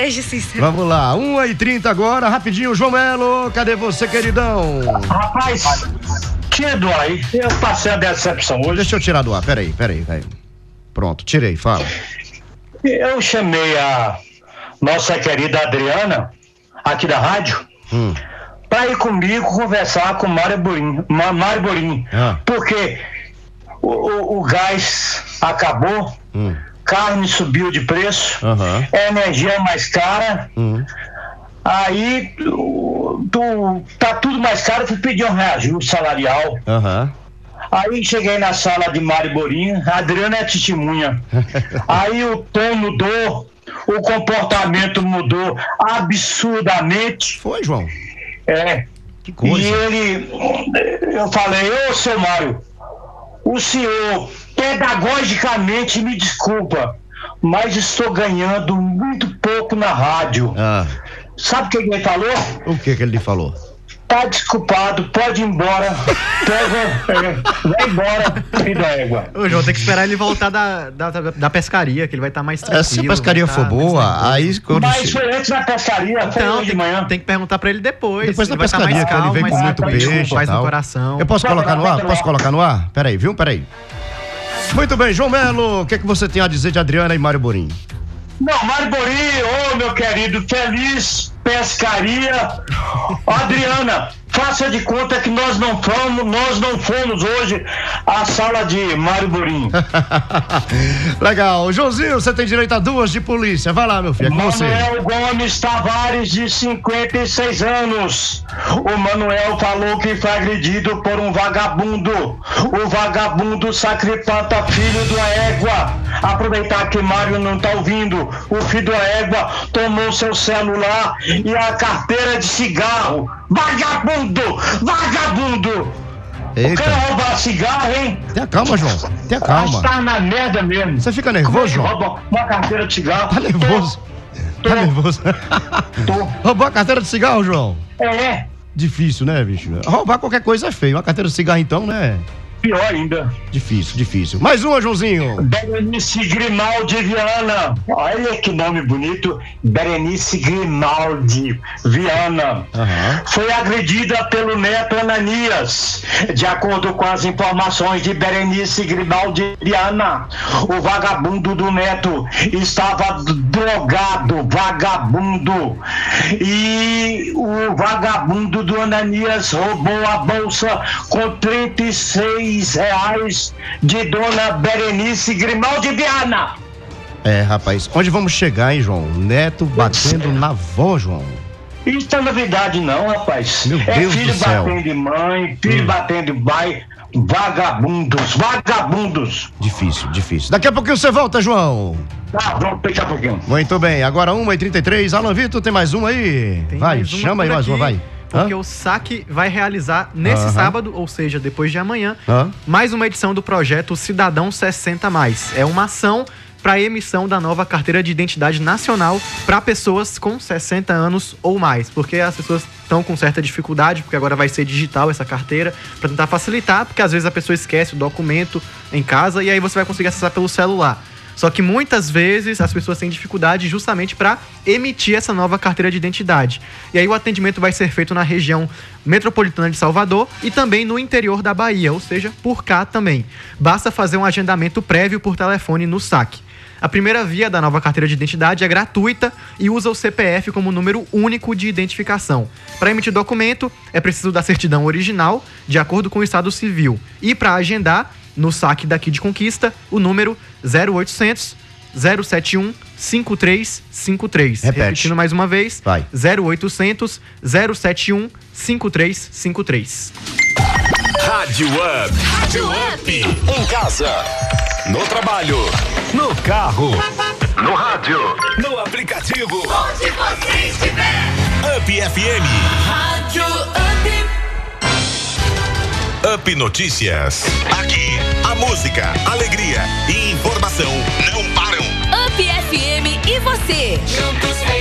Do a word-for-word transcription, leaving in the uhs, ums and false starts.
Beijo, Cícero. Vamos lá, uma e trinta agora, rapidinho, João Melo, cadê você, queridão? Rapaz, tira do ar aí, eu passei a decepção hoje. Deixa eu tirar do ar, peraí, peraí, peraí. Pronto, tirei, fala. Eu chamei a nossa querida Adriana, aqui da rádio, hum. para ir comigo conversar com o Mário Borim, Mário Borim, ah. porque o, o, o gás acabou, hum. carne subiu de preço, uhum. a energia é mais cara, uhum. aí tu, tu, tá tudo mais caro, tu pediu um reajuste salarial. Uhum. Aí cheguei na sala de Mário Borim, a Adriana é testemunha. Aí o tom mudou, o comportamento mudou absurdamente. Foi, João? É. Que coisa. E ele, eu falei, ô seu Mário, o senhor pedagogicamente me desculpa, mas estou ganhando muito pouco na rádio. Ah. Sabe o que ele falou? O que que ele falou? Tá desculpado, pode ir embora. Pega, é, vai embora, filho da égua. Ô, João, tem que esperar ele voltar da, da, da pescaria, que ele vai estar tá mais tranquilo. Se a pescaria for boa, aí... Mas foi antes da pescaria, foi então, hoje de manhã. Tem que perguntar pra ele depois. Depois da ele pescaria, vai tá mais calmo, que ele vem com muito peixe faz e no tal. coração. Eu posso colocar no ar? Posso colocar no ar? Peraí, viu? Peraí. Muito bem, João Melo, o que, é que você tem a dizer de Adriana e Mário Borim? Não, Mário Borim, ô oh, meu querido, feliz pescaria. Adriana, faça de conta que nós não fomos, nós não fomos hoje à sala de Mário Borim. Legal. Joãozinho, você tem direito a duas de polícia. Vai lá, meu filho, é com você. Manuel Gomes Tavares, de cinquenta e seis anos. O Manuel falou que foi agredido por um vagabundo. O vagabundo sacrifata filho de uma égua. Aproveitar que Mário não tá ouvindo. O filho da égua tomou seu celular e a carteira de cigarro. Vagabundo! Vagabundo! Eita. O cara roubar cigarro, hein? Tenha calma, João. Tenha calma. Tá na merda mesmo. Você fica nervoso, João? Rouba uma carteira de cigarro. Tá nervoso? Tô. Tá nervoso? Tô. Roubou a carteira de cigarro, João? É. Difícil, né, bicho? Roubar qualquer coisa é feio. Uma carteira de cigarro, então, né? Pior ainda. Difícil, difícil. Mais uma, Joãozinho. Berenice Grimaldi Viana. Olha que nome bonito. Berenice Grimaldi Viana. Uhum. Foi agredida pelo neto Ananias. De acordo com as informações de Berenice Grimaldi Viana, o vagabundo do neto estava drogado, vagabundo. E o vagabundo do Ananias roubou a bolsa com trinta e seis reais de dona Berenice Grimaldi Viana. É, rapaz, onde vamos chegar, hein, João? Neto batendo na avó, João. Isso não é novidade não, rapaz. Meu é Deus filho do céu. batendo de mãe, filho hum. batendo de pai, vagabundos, vagabundos. Difícil, difícil. Daqui a pouquinho você volta, João. Tá, vamos daqui a pouquinho. Muito bem, agora uma e trinta e três. Alan Vitor, tem mais uma aí? Tem vai, mais uma chama aí mais uma, vai. Porque Hã? o S A C vai realizar nesse uh-huh. sábado, ou seja, depois de amanhã, uh-huh. mais uma edição do projeto Cidadão sessenta mais. É uma ação para a emissão da nova carteira de identidade nacional para pessoas com sessenta anos ou mais. Porque as pessoas estão com certa dificuldade, porque agora vai ser digital essa carteira, para tentar facilitar, porque às vezes a pessoa esquece o documento em casa e aí você vai conseguir acessar pelo celular. Só que muitas vezes as pessoas têm dificuldade justamente para emitir essa nova carteira de identidade. E aí o atendimento vai ser feito na região metropolitana de Salvador e também no interior da Bahia, ou seja, por cá também. Basta fazer um agendamento prévio por telefone no S A C. A primeira via da nova carteira de identidade é gratuita e usa o C P F como número único de identificação. Para emitir documento, é preciso da certidão original, de acordo com o Estado Civil. E para agendar, no S A C daqui de Conquista, o número zero oitocentos, zero setenta e um, cinco três cinco três. Repete. Repetindo mais uma vez, vai. zero oitocentos, zero setenta e um, cinco três cinco três. Rádio Up. Rádio Up. Em casa, no trabalho, no carro, no rádio, no aplicativo. Onde você estiver. Up F M. Rádio Up. Up Notícias. Aqui, a música, alegria e informação não param. Up F M e você. Juntos